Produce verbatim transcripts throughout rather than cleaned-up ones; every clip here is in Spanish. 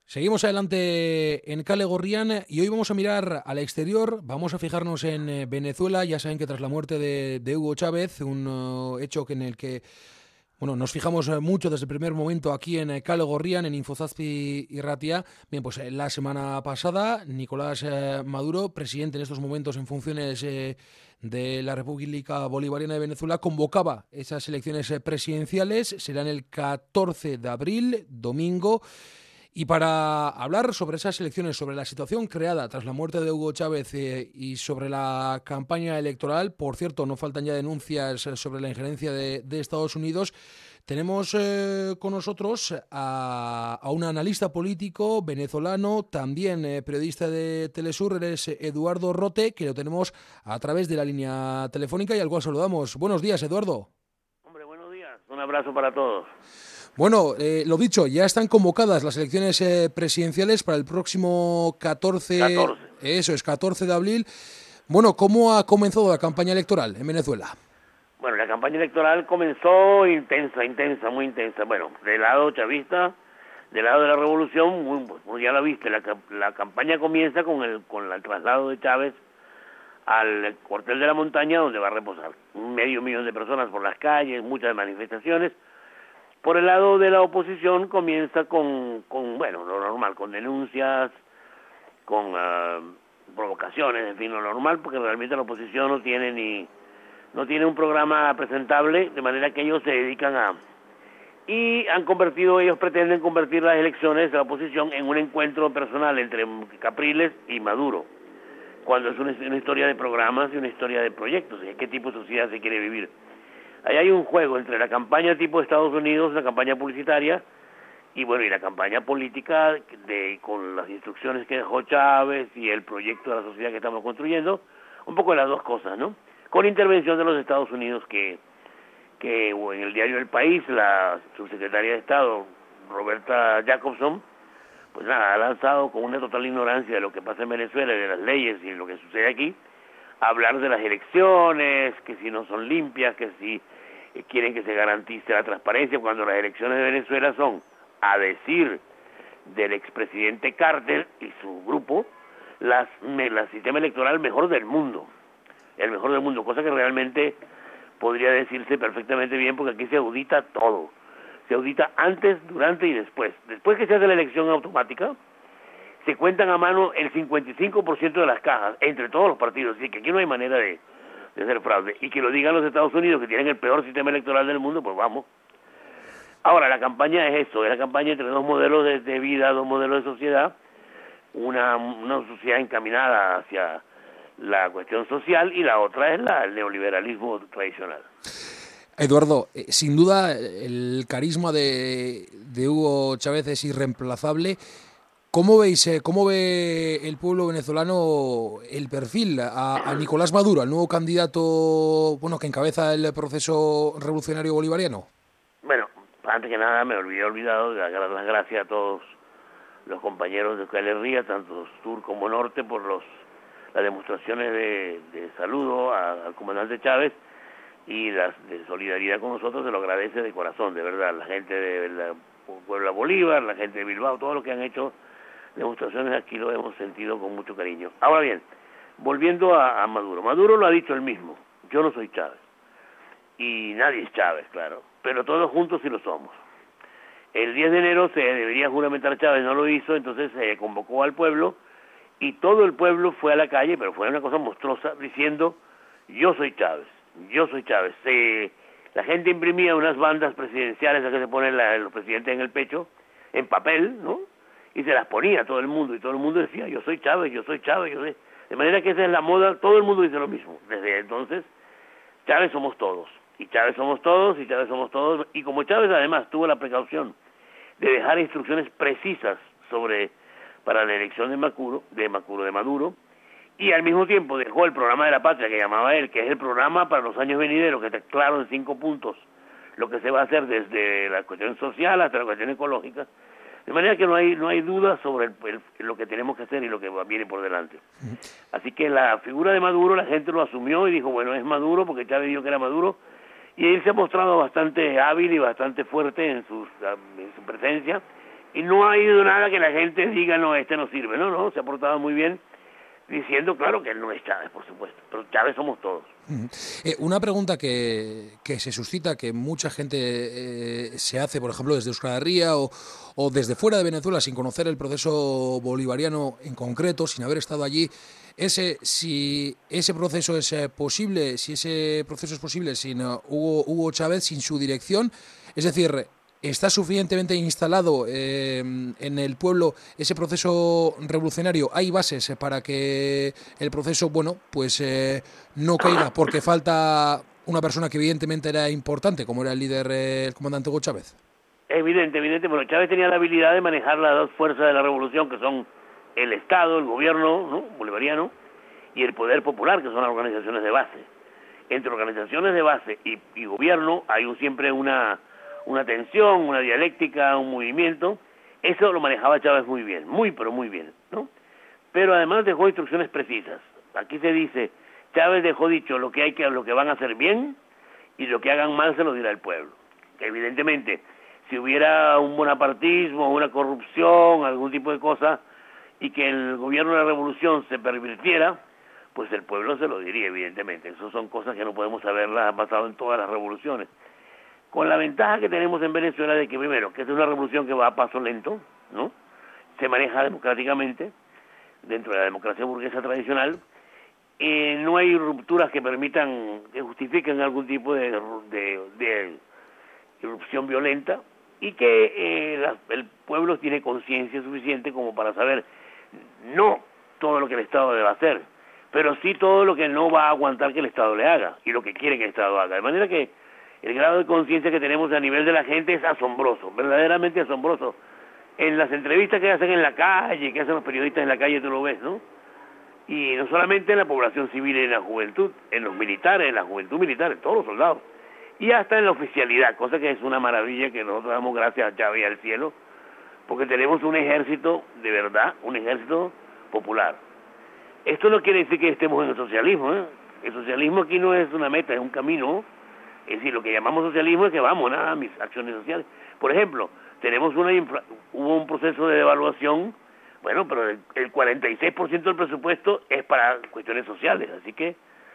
Seguimos adelante en Kale Gorrian y hoy vamos a mirar al exterior, vamos a fijarnos en eh, Venezuela. Ya saben que tras la muerte de, de Hugo Chávez, un uh, hecho que en el que bueno, nos fijamos eh, mucho desde el primer momento aquí en eh, Kale Gorrian, en Infozazpi y Ratia. Bien, pues eh, la semana pasada Nicolás eh, Maduro, presidente en estos momentos en funciones eh, de la República Bolivariana de Venezuela, convocaba esas elecciones eh, presidenciales. Serán el catorce de abril, domingo. Y para hablar sobre esas elecciones, sobre la situación creada tras la muerte de Hugo Chávez eh, y sobre la campaña electoral, por cierto, no faltan ya denuncias eh, sobre la injerencia de, de Estados Unidos, tenemos eh, con nosotros a, a un analista político venezolano, también eh, periodista de Telesur, eres Eduardo Rote, que lo tenemos a través de la línea telefónica y al cual saludamos. Buenos días, Eduardo. Hombre, buenos días. Un abrazo para todos. Bueno, eh, lo dicho, ya están convocadas las elecciones eh, presidenciales para el próximo catorce, catorce. eso es, catorce de abril. Bueno, ¿cómo ha comenzado la campaña electoral en Venezuela? Bueno, la campaña electoral comenzó intensa, intensa, muy intensa. Bueno, del lado chavista, del lado de la revolución, muy, como ya lo viste, la, la campaña comienza con el, con el traslado de Chávez al cuartel de la montaña, donde va a reposar. Un medio millón de personas por las calles, muchas manifestaciones. Por el lado de la oposición comienza con, con bueno, lo normal, con denuncias, con uh, provocaciones, en fin, lo normal, porque realmente la oposición no tiene ni no tiene un programa presentable, de manera que ellos se dedican a... Y han convertido, ellos pretenden convertir las elecciones de la oposición en un encuentro personal entre Capriles y Maduro, cuando es una, una historia de programas y una historia de proyectos, y qué tipo de sociedad se quiere vivir. Ahí hay un juego entre la campaña tipo Estados Unidos, la campaña publicitaria, y bueno, y la campaña política de con las instrucciones que dejó Chávez y el proyecto de la sociedad que estamos construyendo, un poco de las dos cosas, ¿no? Con intervención de los Estados Unidos, que, que en el diario El País, la subsecretaria de Estado, Roberta Jacobson, pues nada, ha lanzado con una total ignorancia de lo que pasa en Venezuela, de las leyes y de lo que sucede aquí, a hablar de las elecciones, que si no son limpias, que si quieren que se garantice la transparencia, cuando las elecciones de Venezuela son, a decir del expresidente Carter y su grupo, las, el sistema electoral mejor del mundo, el mejor del mundo, cosa que realmente podría decirse perfectamente bien, porque aquí se audita todo, se audita antes, durante y después. Después que se hace la elección automática, se cuentan a mano el cincuenta y cinco por ciento de las cajas, entre todos los partidos, así que aquí no hay manera de, de hacer fraude, y que lo digan los Estados Unidos, que tienen el peor sistema electoral del mundo, pues vamos. Ahora, la campaña es eso, es la campaña entre dos modelos de, de vida, dos modelos de sociedad, una, una sociedad encaminada hacia la cuestión social y la otra es la, el neoliberalismo tradicional. Eduardo, eh, sin duda el carisma de, de Hugo Chávez es irreemplazable. ¿Cómo veis, eh, cómo ve el pueblo venezolano el perfil a, a Nicolás Maduro, al nuevo candidato, bueno, que encabeza el proceso revolucionario bolivariano? Bueno, antes que nada me olvidé olvidado de dar las gracias a todos los compañeros de Kale Ría, tanto sur como norte, por los las demostraciones de, de saludo a, al comandante Chávez y las de solidaridad con nosotros. Se lo agradece de corazón, de verdad, la gente de la Puebla Bolívar, la gente de Bilbao, todos los que han hecho demostraciones aquí lo hemos sentido con mucho cariño. Ahora bien, volviendo a, a Maduro, Maduro lo ha dicho él mismo, yo no soy Chávez, y nadie es Chávez, claro, pero todos juntos sí lo somos. El diez de enero se debería juramentar Chávez, no lo hizo, entonces se convocó al pueblo, y todo el pueblo fue a la calle, pero fue una cosa monstruosa, diciendo, yo soy Chávez, yo soy Chávez. Se, la gente imprimía unas bandas presidenciales a que se ponen la, los presidentes en el pecho, en papel, ¿no? Y se las ponía a todo el mundo, y todo el mundo decía, yo soy Chávez, yo soy Chávez, yo soy... De manera que esa es la moda, todo el mundo dice lo mismo. Desde entonces, Chávez somos todos, y Chávez somos todos, y Chávez somos todos, y como Chávez además tuvo la precaución de dejar instrucciones precisas sobre... para la elección de Maduro, de Maduro, de Maduro, y al mismo tiempo dejó el programa de la patria que llamaba él, que es el programa para los años venideros, que está claro en cinco puntos lo que se va a hacer desde la cuestión social hasta la cuestión ecológica, de manera que no hay no hay duda sobre el, el, lo que tenemos que hacer y lo que viene por delante. Así que la figura de Maduro la gente lo asumió y dijo, bueno, es Maduro, porque Chávez dijo que era Maduro, y él se ha mostrado bastante hábil y bastante fuerte en, sus, en su presencia, y no ha habido nada que la gente diga, no, este no sirve. No, no, se ha portado muy bien, diciendo, claro, que él no es Chávez, por supuesto, pero Chávez somos todos. Uh-huh. Eh, una pregunta que, que se suscita, que mucha gente eh, se hace, por ejemplo, desde Euskal Herria o, o desde fuera de Venezuela, sin conocer el proceso bolivariano en concreto, sin haber estado allí, es eh, si ese proceso es eh, posible, si ese proceso es posible sin uh, Hugo, Hugo Chávez, sin su dirección, es decir, ¿está suficientemente instalado eh, en el pueblo ese proceso revolucionario? ¿Hay bases para que el proceso, bueno, pues eh, no caiga porque falta una persona que evidentemente era importante, como era el líder, eh, el comandante Hugo Chávez? Evidente, evidente. Bueno, Chávez tenía la habilidad de manejar las dos fuerzas de la revolución, que son el Estado, el gobierno, ¿no?, bolivariano, y el poder popular, que son las organizaciones de base. Entre organizaciones de base y, y gobierno hay un, siempre una... una tensión, una dialéctica, un movimiento. Eso lo manejaba Chávez muy bien, muy pero muy bien, ¿no? Pero además dejó instrucciones precisas. Aquí se dice, Chávez dejó dicho lo que hay que, lo que van a hacer bien, y lo que hagan mal se lo dirá el pueblo. Que evidentemente, si hubiera un bonapartismo, una corrupción, algún tipo de cosa, y que el gobierno de la revolución se pervirtiera, pues el pueblo se lo diría, evidentemente. Esas son cosas que no podemos saberlas, ha pasado en todas las revoluciones. Con la ventaja que tenemos en Venezuela de que, primero, que es una revolución que va a paso lento, ¿no? Se maneja democráticamente, dentro de la democracia burguesa tradicional, eh, no hay rupturas que permitan, que justifiquen algún tipo de, de, de irrupción violenta, y que eh, la, el pueblo tiene conciencia suficiente como para saber, no todo lo que el Estado debe hacer, pero sí todo lo que no va a aguantar que el Estado le haga, y lo que quiere que el Estado haga. De manera que el grado de conciencia que tenemos a nivel de la gente es asombroso, verdaderamente asombroso. En las entrevistas que hacen en la calle, que hacen los periodistas en la calle, tú lo ves, ¿no? Y no solamente en la población civil y en la juventud, en los militares, en la juventud militar, en todos los soldados, y hasta en la oficialidad, cosa que es una maravilla que nosotros damos gracias a Chávez y al cielo, porque tenemos un ejército de verdad, un ejército popular. Esto no quiere decir que estemos en el socialismo, ¿eh? El socialismo aquí no es una meta, es un camino. Es decir, lo que llamamos socialismo es que vamos, nada, mis acciones sociales. Por ejemplo, tenemos una infla... hubo un proceso de devaluación, bueno, pero el, el cuarenta y seis por ciento del presupuesto es para cuestiones sociales, así que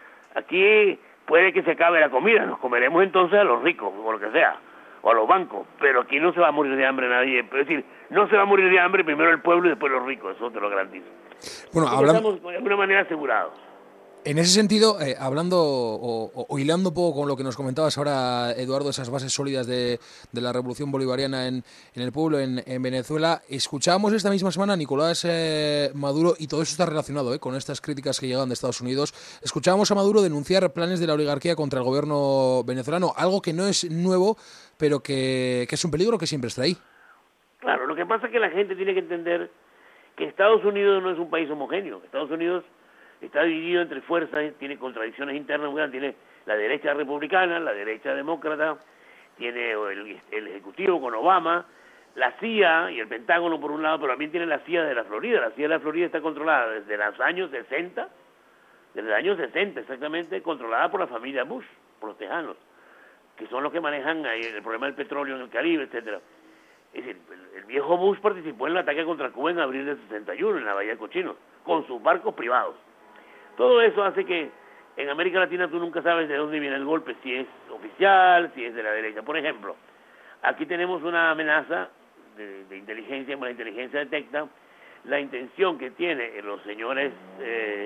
aquí puede que se acabe la comida, nos comeremos entonces a los ricos, o lo que sea, o a los bancos, pero aquí no se va a morir de hambre nadie, es decir, no se va a morir de hambre primero el pueblo y después los ricos, eso te lo garantizo. Bueno, hablando... Estamos de alguna manera asegurados. En ese sentido, eh, hablando o, o, o hilando un poco con lo que nos comentabas ahora, Eduardo, esas bases sólidas de, de la revolución bolivariana en, en el pueblo, en, en Venezuela, escuchábamos esta misma semana a Nicolás eh, Maduro, y todo eso está relacionado eh, con estas críticas que llegan de Estados Unidos. Escuchábamos a Maduro denunciar planes de la oligarquía contra el gobierno venezolano, algo que no es nuevo, pero que, que es un peligro que siempre está ahí. Claro, lo que pasa es que la gente tiene que entender que Estados Unidos no es un país homogéneo. Estados Unidos está dividido entre fuerzas, tiene contradicciones internas, tiene la derecha republicana, la derecha demócrata, tiene el, el Ejecutivo con Obama, la C I A y el Pentágono por un lado, pero también tiene la C I A de la Florida. La C I A de la Florida está controlada desde los años sesenta, desde los años sesenta exactamente, controlada por la familia Bush, por los tejanos, que son los que manejan ahí el problema del petróleo en el Caribe, etcétera. Es decir, el, el viejo Bush participó en el ataque contra Cuba en abril del sesenta y uno, en la Bahía de Cochinos, con sus barcos privados. Todo eso hace que en América Latina tú nunca sabes de dónde viene el golpe, si es oficial, si es de la derecha. Por ejemplo, aquí tenemos una amenaza de, de inteligencia, la inteligencia detecta la intención que tienen los señores eh,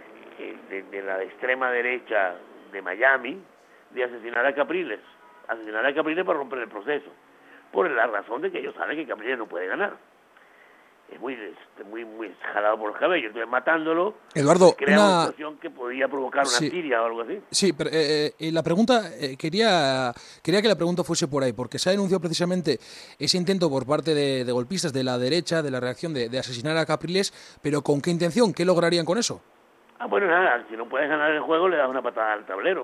de, de la extrema derecha de Miami de asesinar a Capriles, asesinar a Capriles para romper el proceso, por la razón de que ellos saben que Capriles no puede ganar. Es muy, muy, muy jalado por los cabellos, entonces matándolo, Eduardo, crea una... una situación que podía provocar una sí. Siria o algo así. Sí, pero eh, eh, la pregunta, eh, quería quería que la pregunta fuese por ahí, porque se ha denunciado precisamente ese intento por parte de, de golpistas de la derecha, de la reacción de, de asesinar a Capriles, pero ¿con qué intención? ¿Qué lograrían con eso? Ah, bueno, nada, si no puedes ganar el juego le das una patada al tablero.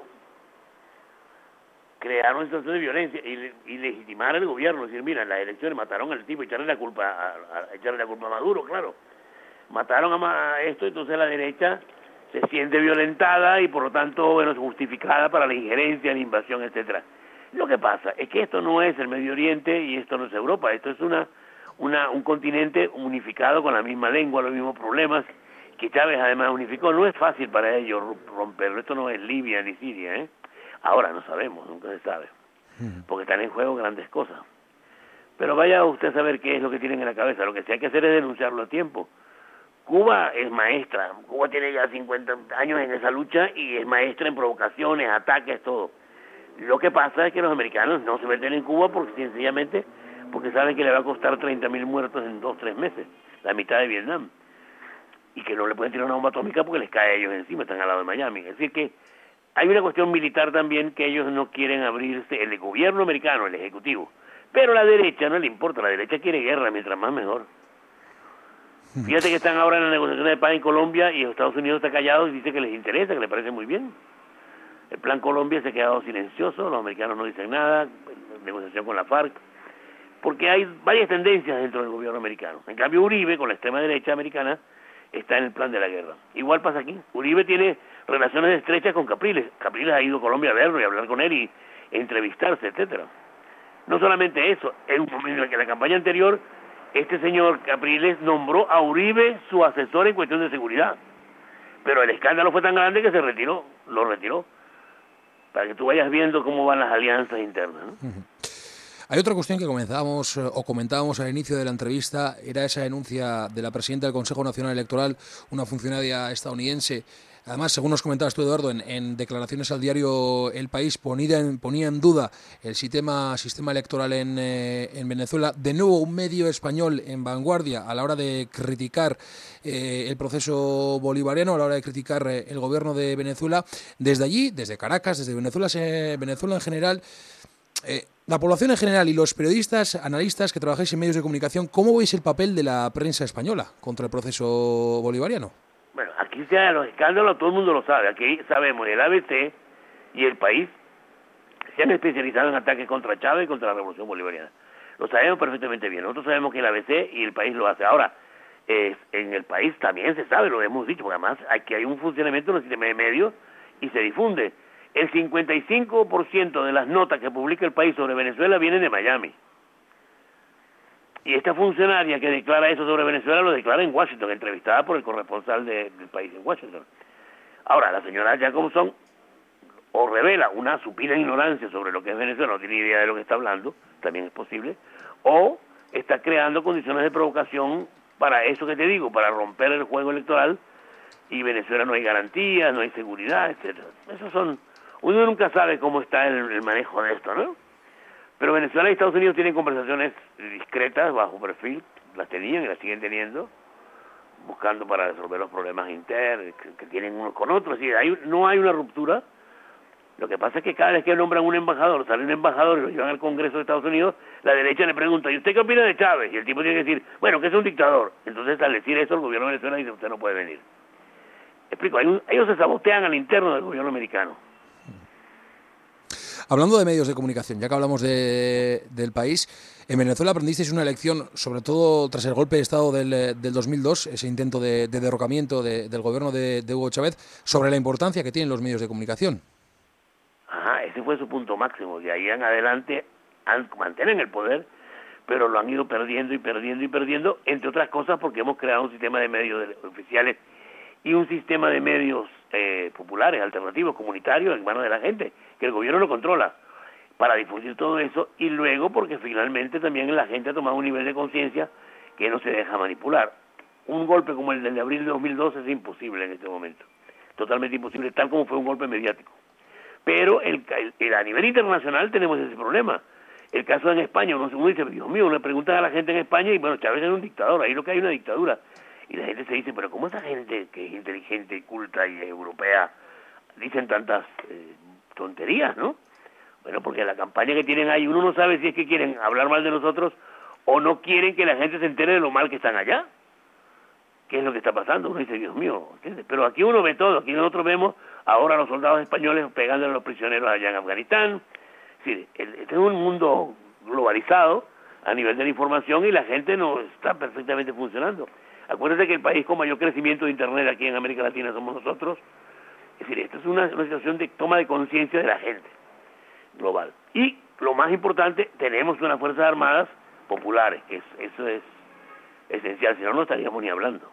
Crear una situación de violencia y, y legitimar el gobierno, decir, mira, en las elecciones mataron al tipo y echarle la culpa a, a, echarle la culpa a Maduro, claro. Mataron a, a esto, entonces la derecha se siente violentada y por lo tanto, bueno, justificada para la injerencia, la invasión, etcétera. Lo que pasa es que esto no es el Medio Oriente y esto no es Europa, esto es una una, un continente unificado con la misma lengua, los mismos problemas, que Chávez además unificó. No es fácil para ellos romperlo, esto no es Libia ni Siria, ¿eh? Ahora no sabemos, nunca se sabe, porque están en juego grandes cosas. Pero vaya usted a saber qué es lo que tienen en la cabeza. Lo que sí hay que hacer es denunciarlo a tiempo. Cuba es maestra, Cuba tiene ya cincuenta años en esa lucha y es maestra en provocaciones, ataques, todo. Lo que pasa es que los americanos no se meten en Cuba porque sencillamente porque saben que le va a costar treinta mil muertos en dos, tres meses, la mitad de Vietnam, y que no le pueden tirar una bomba atómica porque les cae a ellos encima, están al lado de Miami. Es decir que hay una cuestión militar también que ellos no quieren abrirse, el gobierno americano, el ejecutivo, pero la derecha no le importa, la derecha quiere guerra, mientras más mejor. Fíjate que están ahora en la negociación de paz en Colombia y Estados Unidos está callado y dice que les interesa, que les parece muy bien. El plan Colombia se ha quedado silencioso, los americanos no dicen nada, negociación con la FARC, porque hay varias tendencias dentro del gobierno americano. En cambio Uribe, con la extrema derecha americana, está en el plan de la guerra. Igual pasa aquí. Uribe tiene relaciones estrechas con Capriles. Capriles ha ido a Colombia a verlo y a hablar con él y entrevistarse, etcétera. No solamente eso, en un momento en que la campaña anterior, este señor Capriles nombró a Uribe su asesor en cuestión de seguridad. Pero el escándalo fue tan grande que se retiró, lo retiró. Para que tú vayas viendo cómo van las alianzas internas, ¿no? Uh-huh. Hay otra cuestión que comenzábamos o comentábamos al inicio de la entrevista, era esa denuncia de la presidenta del Consejo Nacional Electoral, una funcionaria estadounidense. Además, según nos comentabas tú, Eduardo, en, en declaraciones al diario El País ponía en, ponía en duda el sistema, sistema electoral en, eh, en Venezuela. De nuevo, un medio español en vanguardia a la hora de criticar eh, el proceso bolivariano, a la hora de criticar eh, el gobierno de Venezuela. Desde allí, desde Caracas, desde Venezuela, eh, Venezuela en general, eh, la población en general y los periodistas, analistas que trabajáis en medios de comunicación, ¿cómo veis el papel de la prensa española contra el proceso bolivariano? Bueno, aquí se dan los escándalos, todo el mundo lo sabe. Aquí sabemos, el A B C y El País se han especializado en ataques contra Chávez y contra la Revolución Bolivariana. Lo sabemos perfectamente bien. Nosotros sabemos que el A B C y El País lo hace. Ahora, eh, en El País también se sabe, lo hemos dicho, porque además aquí hay un funcionamiento en el sistema de medios y se difunde. El cincuenta y cinco por ciento de las notas que publica El País sobre Venezuela vienen de Miami. Y esta funcionaria que declara eso sobre Venezuela lo declara en Washington, entrevistada por el corresponsal de, del País en Washington. Ahora, la señora Jacobson o revela una supina ignorancia sobre lo que es Venezuela, no tiene idea de lo que está hablando, también es posible, o está creando condiciones de provocación para eso que te digo, para romper el juego electoral, y Venezuela no hay garantías, no hay seguridad, etcétera. Esos son, uno nunca sabe cómo está el, el manejo de esto, ¿no? Pero Venezuela y Estados Unidos tienen conversaciones discretas, bajo perfil, las tenían y las siguen teniendo, buscando para resolver los problemas internos que, que tienen unos con otros. Y hay, no hay una ruptura. Lo que pasa es que cada vez que nombran un embajador, sale un embajador y lo llevan al Congreso de Estados Unidos, la derecha le pregunta, ¿y usted qué opina de Chávez? Y el tipo tiene que decir, bueno, que es un dictador. Entonces, al decir eso, el gobierno de Venezuela dice, usted no puede venir. Explico, hay un, ellos se sabotean al interno del gobierno americano. Hablando de medios de comunicación, ya que hablamos de, del país, en Venezuela aprendisteis una lección, sobre todo tras el golpe de Estado del, del dos mil dos, ese intento de, de derrocamiento de, del gobierno de, de Hugo Chávez, sobre la importancia que tienen los medios de comunicación. Ajá, ese fue su punto máximo. De ahí en adelante han, mantienen el poder, pero lo han ido perdiendo y perdiendo y perdiendo, entre otras cosas porque hemos creado un sistema de medios de, oficiales y un sistema de medios eh, populares, alternativos, comunitarios, en manos de la gente, que el gobierno lo controla, para difundir todo eso, y luego porque finalmente también la gente ha tomado un nivel de conciencia que no se deja manipular. Un golpe como el de abril de dos mil doce es imposible en este momento, totalmente imposible, tal como fue un golpe mediático. Pero el, el, a nivel internacional tenemos ese problema. El caso en España, uno, uno dice, Dios mío, le preguntan a la gente en España y bueno, Chávez es un dictador, ahí lo que hay es una dictadura. Y la gente se dice, pero ¿cómo esa gente que es inteligente, culta y europea dicen tantas eh, tonterías, no? Bueno, porque la campaña que tienen ahí, uno no sabe si es que quieren hablar mal de nosotros o no quieren que la gente se entere de lo mal que están allá. ¿Qué es lo que está pasando? Uno dice, Dios mío, ¿entiendes? Pero aquí uno ve todo, aquí nosotros vemos ahora a los soldados españoles pegándole a los prisioneros allá en Afganistán. Sí, este es un mundo globalizado a nivel de la información y la gente no está perfectamente funcionando. Acuérdense que el país con mayor crecimiento de Internet aquí en América Latina somos nosotros. Es decir, esto es una, una situación de toma de conciencia de la gente global. Y lo más importante, tenemos unas Fuerzas Armadas populares, que es, eso es esencial, si no, no estaríamos ni hablando.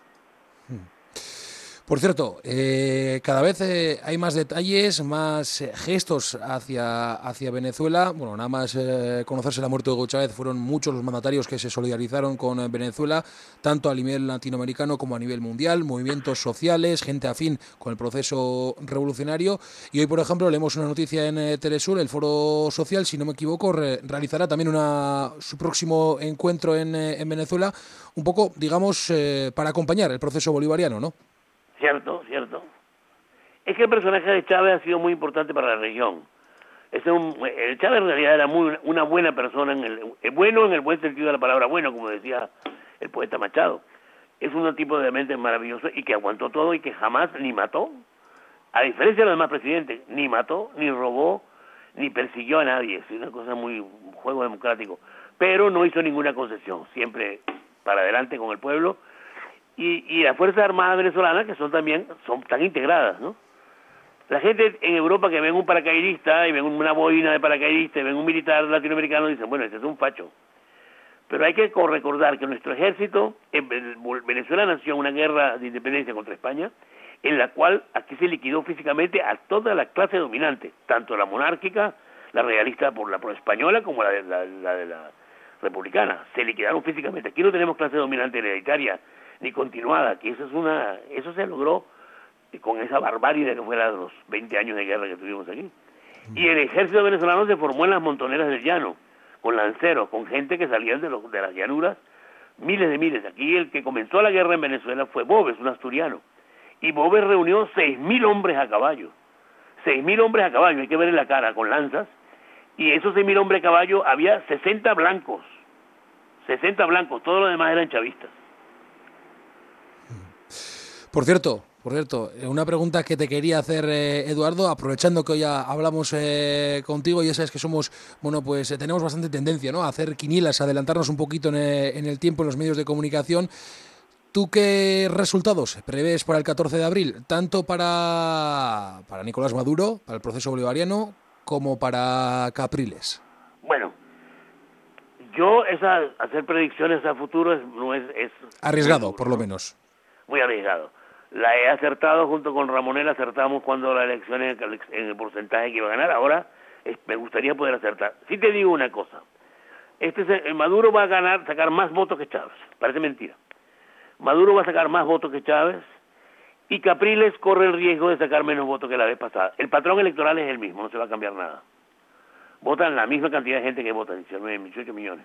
Por cierto, eh, cada vez eh, hay más detalles, más eh, gestos hacia, hacia Venezuela. Bueno, nada más eh, conocerse la muerte de Hugo Chávez, fueron muchos los mandatarios que se solidarizaron con eh, Venezuela, tanto a nivel latinoamericano como a nivel mundial, movimientos sociales, gente afín con el proceso revolucionario. Y hoy, por ejemplo, leemos una noticia en eh, Telesur, el Foro Social, si no me equivoco, re, realizará también una, su próximo encuentro en, eh, en Venezuela, un poco, digamos, eh, para acompañar el proceso bolivariano, ¿no? Cierto, cierto. Es que el personaje de Chávez ha sido muy importante para la región. Es un, el Chávez en realidad era muy, una buena persona, en el, bueno en el buen sentido de la palabra bueno, como decía el poeta Machado. Es un tipo de mente maravilloso y que aguantó todo y que jamás ni mató. A diferencia de los demás presidentes, ni mató, ni robó, ni persiguió a nadie. Es una cosa muy, un juego democrático. Pero no hizo ninguna concesión, siempre para adelante con el pueblo. Y, y las Fuerzas Armadas venezolanas, que son también, son tan integradas, ¿no? La gente en Europa que ven un paracaidista y ven una boina de paracaidista y ven un militar latinoamericano dicen, bueno, ese es un facho. Pero hay que recordar que nuestro ejército, en Venezuela nació en una guerra de independencia contra España, en la cual aquí se liquidó físicamente a toda la clase dominante, tanto la monárquica, la realista por la pro española, como la de la, la de la republicana. Se liquidaron físicamente. Aquí no tenemos clase dominante hereditaria ni continuada, que eso es una, eso se logró con esa barbarie que fue los veinte años de guerra que tuvimos aquí. Y el ejército venezolano se formó en las montoneras del llano, con lanceros, con gente que salían de, los, de las llanuras, miles de miles. Aquí el que comenzó la guerra en Venezuela fue Boves, un asturiano, y Boves reunió seis mil hombres a caballo, seis mil hombres a caballo, hay que ver en la cara, con lanzas, y esos seis mil hombres a caballo había sesenta blancos, sesenta blancos, todos los demás eran chavistas. Por cierto, por cierto, una pregunta que te quería hacer, eh, Eduardo, aprovechando que hoy ya hablamos eh, contigo, ya sabes que somos, bueno, pues eh, tenemos bastante tendencia, ¿no?, a hacer quinielas, a adelantarnos un poquito en, eh, en el tiempo en los medios de comunicación. ¿Tú qué resultados prevés para el catorce de abril, tanto para, para Nicolás Maduro, para el proceso bolivariano, como para Capriles? Bueno, yo esa hacer predicciones a futuro es, no es, es arriesgado, duro, por lo ¿no? menos. Muy arriesgado. La he acertado junto con Ramonel, acertamos cuando la elección en el, en el porcentaje que iba a ganar. Ahora es, me gustaría poder acertar. Sí te digo una cosa, este el Maduro va a ganar, sacar más votos que Chávez. Parece mentira. Maduro va a sacar más votos que Chávez y Capriles corre el riesgo de sacar menos votos que la vez pasada. El patrón electoral es el mismo, no se va a cambiar nada. Votan la misma cantidad de gente que vota, diecinueve, dieciocho millones.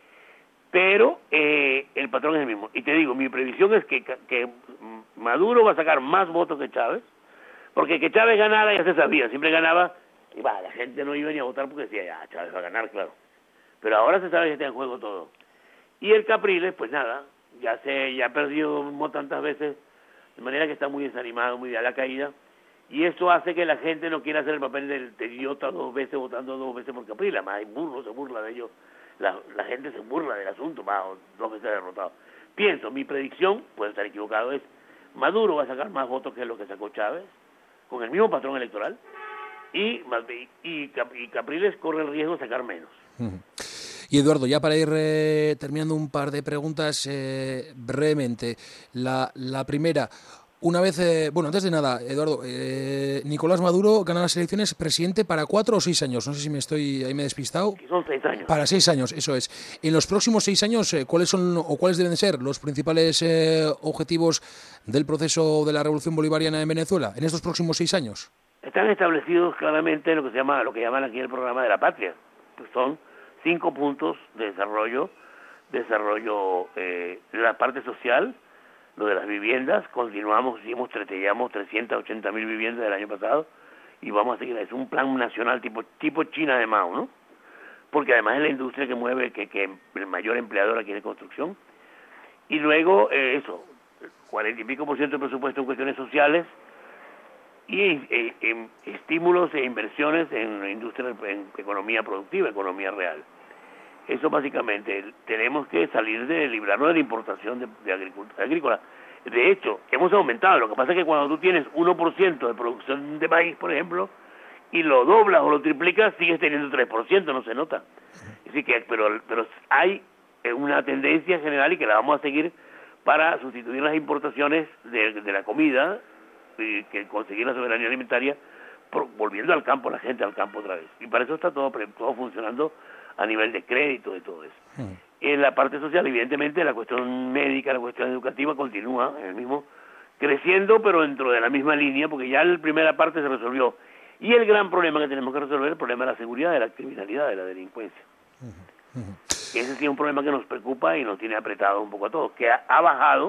Pero eh, el patrón es el mismo. Y te digo, mi previsión es que, que Maduro va a sacar más votos que Chávez, porque que Chávez ganara ya se sabía, siempre ganaba, y va, la gente no iba ni a votar porque decía, ya, Chávez va a ganar, claro. Pero ahora se sabe que está en juego todo. Y el Capriles, pues nada, ya se ya perdió tantas veces, de manera que está muy desanimado, muy a la caída, y eso hace que la gente no quiera hacer el papel del, del idiota dos veces, votando dos veces por Capriles. Además hay burro, se burla de ellos. La, la gente se burla del asunto, va, dos veces derrotado. Pienso, mi predicción, puede estar equivocado, es Maduro va a sacar más votos que lo que sacó Chávez, con el mismo patrón electoral, y, y, y Capriles corre el riesgo de sacar menos. Uh-huh. Y Eduardo, ya para ir eh, terminando un par de preguntas eh, brevemente. La, la primera, una vez, eh, bueno, antes de nada, Eduardo, eh, Nicolás Maduro gana las elecciones presidente para cuatro o seis años. No sé si me estoy, ahí me he despistado. Son seis años. Para seis años, eso es. En los próximos seis años, eh, ¿cuáles son o cuáles deben ser los principales eh, objetivos del proceso de la Revolución Bolivariana en Venezuela en estos próximos seis años? Están establecidos claramente en lo que se llama, lo que llaman aquí el programa de la patria. Pues son cinco puntos de desarrollo, desarrollo eh, de la parte social. Lo de las viviendas, continuamos, hicimos, tretellamos trescientas ochenta mil viviendas del año pasado y vamos a seguir, es un plan nacional tipo tipo China de Mao, ¿no? Porque además es la industria que mueve, que, que el mayor empleador aquí de construcción. Y luego, eh, eso, cuarenta y pico por ciento del presupuesto en cuestiones sociales y eh, en estímulos e inversiones en industria, en economía productiva, economía real. Eso básicamente, tenemos que salir de librarnos de la importación de, de agrícola. De hecho, hemos aumentado, lo que pasa es que cuando tú tienes uno por ciento de producción de maíz, por ejemplo, y lo doblas o lo triplicas, sigues teniendo tres por ciento, no se nota. Así que, pero, pero hay una tendencia general y que la vamos a seguir para sustituir las importaciones de, de la comida y que conseguir la soberanía alimentaria, por, volviendo al campo, la gente al campo otra vez. Y para eso está todo, todo funcionando a nivel de crédito y todo eso. Mm. En la parte social, evidentemente, la cuestión médica, la cuestión educativa continúa en el mismo, creciendo, pero dentro de la misma línea, porque ya la primera parte se resolvió. Y el gran problema que tenemos que resolver es el problema de la seguridad, de la criminalidad, de la delincuencia. Uh-huh. Uh-huh. Ese sí es un problema que nos preocupa y nos tiene apretados un poco a todos, que ha, ha bajado,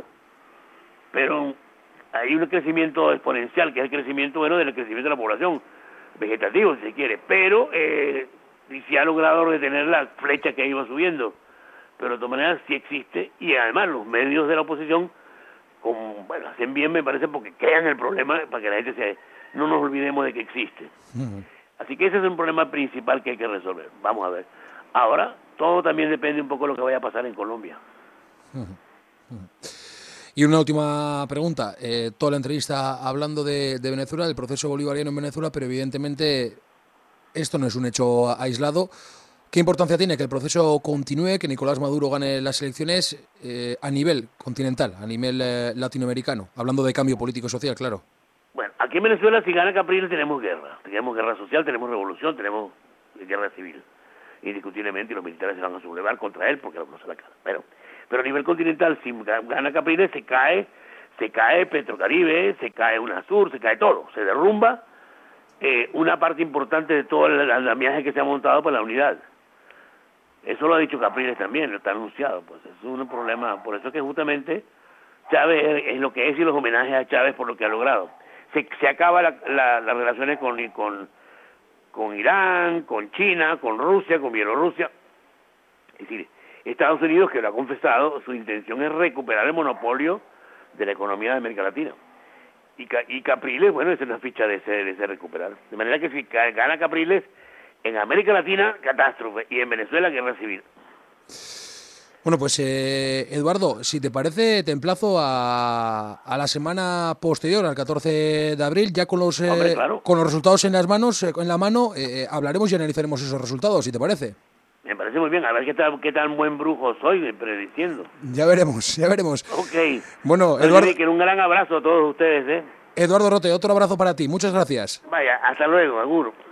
pero hay un crecimiento exponencial, que es el crecimiento, bueno, del crecimiento de la población, vegetativo, si se quiere, pero eh, sí ha logrado detener la flecha que iba subiendo, pero de todas maneras sí existe, y además los medios de la oposición, con, bueno, hacen bien, me parece, porque crean el problema para que la gente se, no nos olvidemos de que existe. Uh-huh. Así que ese es un problema principal que hay que resolver. Vamos a ver. Ahora, todo también depende un poco de lo que vaya a pasar en Colombia. Uh-huh. Uh-huh. Y una última pregunta. Eh, toda la entrevista hablando de, de Venezuela, del proceso bolivariano en Venezuela, pero evidentemente esto no es un hecho aislado. ¿Qué importancia tiene que el proceso continúe, que Nicolás Maduro gane las elecciones eh, a nivel continental, a nivel eh, latinoamericano? Hablando de cambio político y social, claro. Bueno, aquí en Venezuela, si gana Capriles, tenemos guerra. Tenemos guerra social, tenemos revolución, tenemos guerra civil. Indiscutiblemente, y los militares se van a sublevar contra él porque no se la cara. Pero, pero a nivel continental, si gana Capriles, se cae, se cae Petrocaribe, se cae UNASUR, se cae todo. Se derrumba eh, una parte importante de todo el andamiaje que se ha montado por la unidad. Eso lo ha dicho Capriles también, lo está anunciado, pues es un problema, por eso que justamente Chávez es lo que es y los homenajes a Chávez por lo que ha logrado. Se, se acaba la, la, las relaciones con, con, con Irán, con China, con Rusia, con Bielorrusia. Es decir, Estados Unidos, que lo ha confesado, su intención es recuperar el monopolio de la economía de América Latina. Y, y Capriles, bueno, esa es la ficha de ese, de ese recuperar. De manera que si gana Capriles, en América Latina, catástrofe, y en Venezuela, guerra civil. Bueno, pues eh, Eduardo, si te parece, te emplazo a, a la semana posterior, al catorce de abril, ya con los, eh, Hombre, claro. con los resultados en las manos, eh, en la mano, eh, hablaremos y analizaremos esos resultados, si te parece. Me parece muy bien, a ver qué tal, qué tan buen brujo soy prediciendo. Ya veremos, ya veremos. Ok. Bueno, Pero Eduardo... que un gran abrazo a todos ustedes, ¿eh? Eduardo Rote, otro abrazo para ti, muchas gracias. Vaya, hasta luego, Aguro.